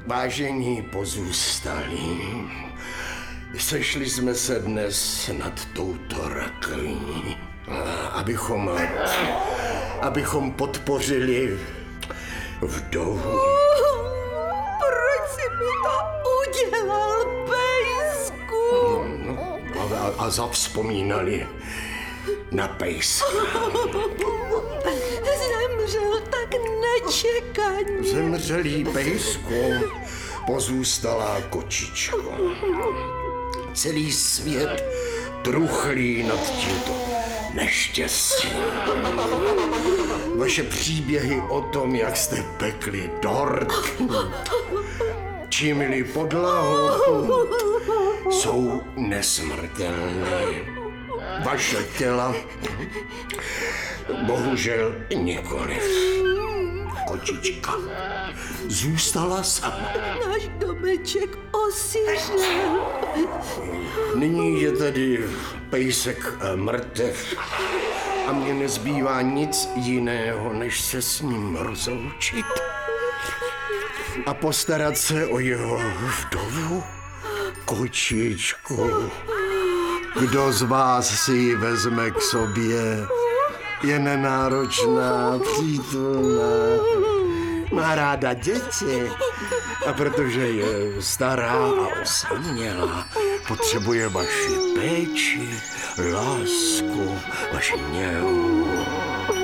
Vážení pozůstalí, sešli jsme se dnes nad touto raklí, abychom podpořili vdovu. Proč jsi mi to udělal, pejsku? A zavzpomínali na pejska. Zemřel tak nečekaně. Zemřelý pejsku, pozůstalá kočičko. Celý svět truchlí nad tímto neštěstím. Vaše příběhy o tom, jak jste pekli dort, čímili podlahu, jsou nesmrtelné. Vaše těla bohužel nikoliv. Kočička zůstala sama. Náš domeček osiřel. Nyní je tady pejsek mrtev a mně nezbývá nic jiného, než se s ním rozloučit a postarat se o jeho vdovu, kočičku. Kdo z vás si ji vezme k sobě, je nenáročná, přítelná, má ráda děti a protože je stará a osamělá, potřebuje vaši péči, lásku, vaši mělu.